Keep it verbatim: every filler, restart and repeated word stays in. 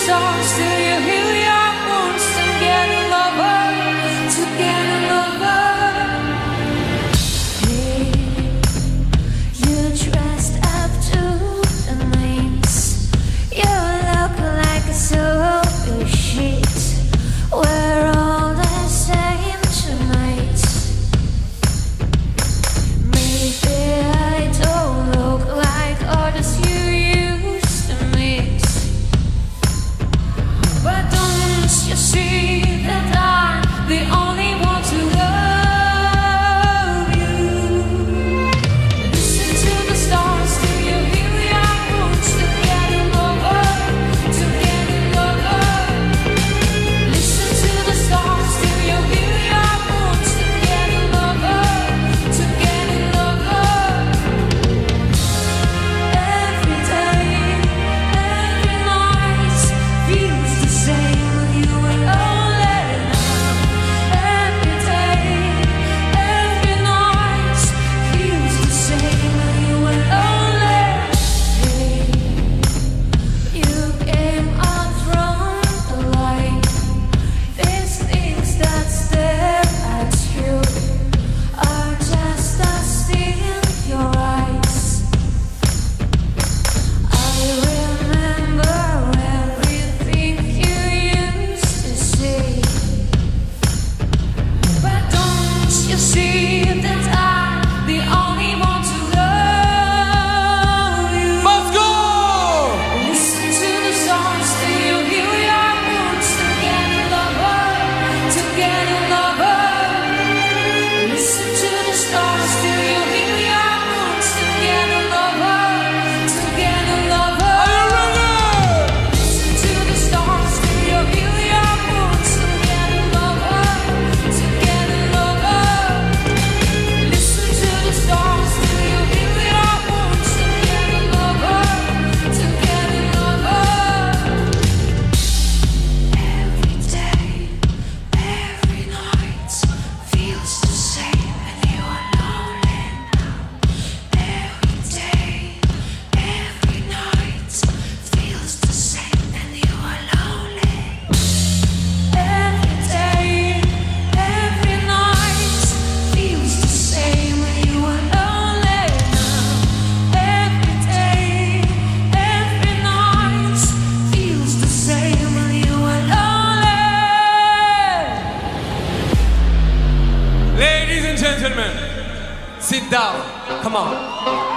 stars till you heal your wounds. To get a lover, to get a lover. Hey, you're dressed up to the max. You look like a soul shit. We're all the same tonight. Maybe I don't look like others you used to meet, but don't you see that I'm the only one to love you? Listen to the stars till you heal your wounds. To get a lover, to get a lover. Listen to the stars till you heal your wounds. To get a lover, to get a lover. Every day, every night feels the same when you are lonely now. Every day, every night feels the same when you are lonely. Hey, you came out from the light. These things that stare at you are just dust in your eyes. I remember everything you used to say, but don't you see that I'm the only one to love you? Let's go! Listen to the songs till you heal your wounds. To get a lover, to get a lover. Listen to the stars till you heal your wounds. To get a lover, to get a lover. Are you ready? Listen to the stars till you heal your wounds. To get a lover, to get a lover. Listen to the stars till you heal your wounds. To get a lover, to get a lover. Every day, every night feels the same and you are lonely now. Every day, every night feels the same and you are lonely. Every day, every night feels the same when you are lonely now. Every day, every night feels the same when you are lonely. Ladies and gentlemen, sit down. Come on.